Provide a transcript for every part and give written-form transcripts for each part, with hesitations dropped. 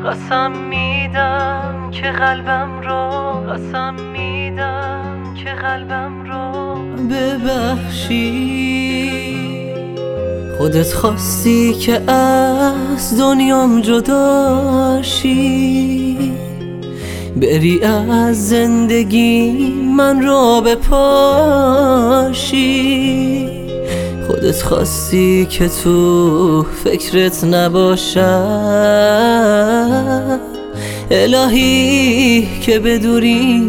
قسم میدم که قلبم رو ببخشی. خودت خواستی که از دنیام جدا شی، بری از زندگی من رو بپاشی. خودت خواستی که تو فکرت نباشم، الهی که بدوری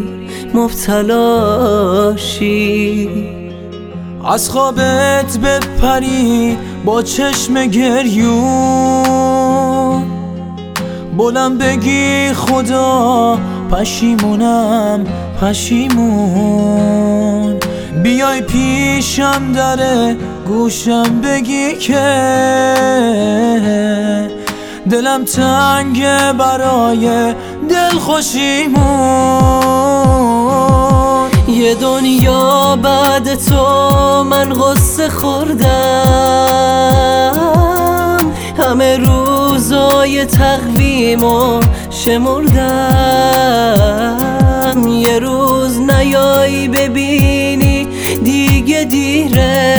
مبتلا شی. از خوابت بپری با چشم گریون، بلند بگی خدا پشیمونم پشیمون. بیای پیشم در گوشم بگی که دلم تنگه برای دلخوشیمون. یه دنیا بعد تو من غصه خوردم، همه روزای تقویمو شمردم. یه روز نیایی ببینی دیگه دیره،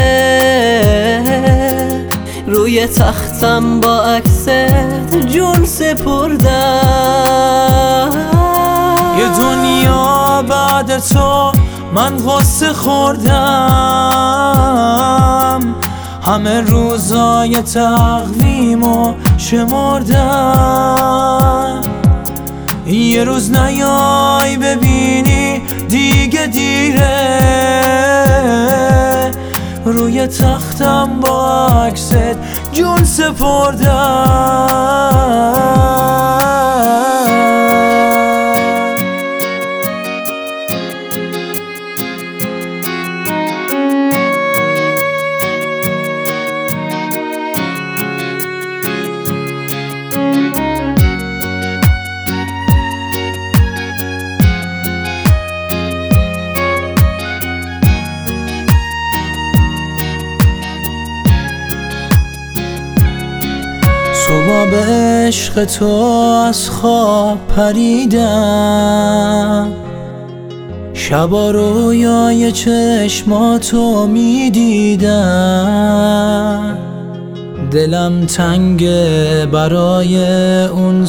روی تختم با عکست جون سپردم. یه دنیا بعد تو من غصه خوردم، همه روزای تقویمو شمردم. یه روز نیای ببینی دیگه دیره، روی تختم با عکست جون سپردم. صبح به عشق تو از خواب پریدم، شبا رویای چشماتو میدیدم. دلم تنگه برای اون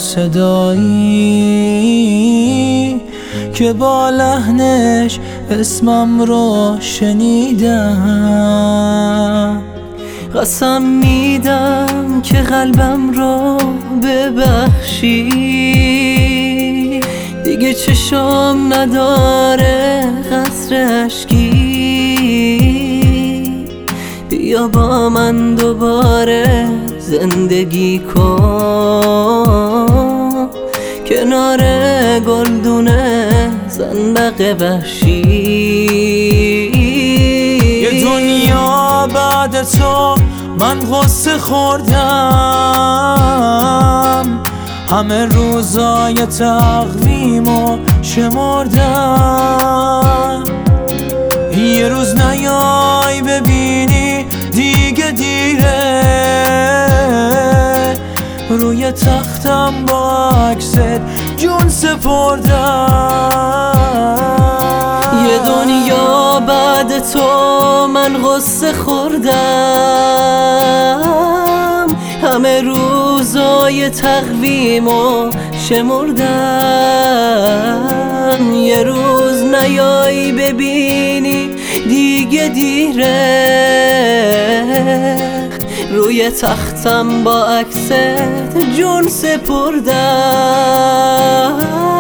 صدایی که با لحنش اسمم رو شنیدم. قسم میدم که قلبم رو ببخشی، دیگه چشام نداره قطره اشکی. بیا با من دوباره زندگی کن، کنار گلدونه زنبق وحشی. یه دنیا بعد تو من غصه خوردم، همه روزای تقویمو شمردم. یه روز نیای ببینی دیگه دیره، روی تختم با عکست جون سپردم. یه دنیا بعد تو من غصه خوردم، همه روزای تقویمو شمردم. یه روز نیایی ببینی دیگه دیره، روی تختم با عکست جون سپردم.